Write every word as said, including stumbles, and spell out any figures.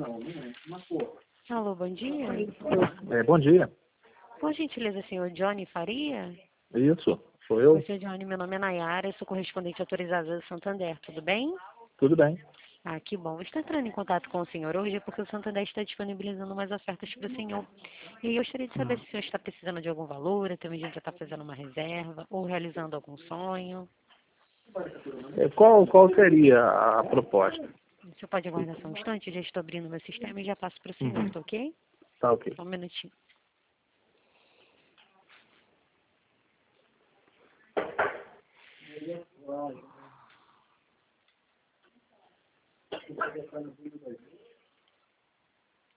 Alô, bom dia. É, bom dia. Por gentileza, senhor Johnny Faria? Isso, sou eu. Oi, senhor Johnny, meu nome é Nayara, eu sou correspondente autorizada do Santander, tudo bem? Tudo bem. Ah, que bom. Estou entrando em contato com o senhor hoje porque o Santander está disponibilizando mais ofertas para o senhor. E eu gostaria de saber se o senhor está precisando de algum valor, até mesmo já está fazendo uma reserva ou realizando algum sonho. É, Qual, qual seria a proposta? O senhor pode aguardar só um instante? Já estou abrindo meu sistema e já passo para o senhor, Uhum. tá ok? Tá ok. Só um minutinho.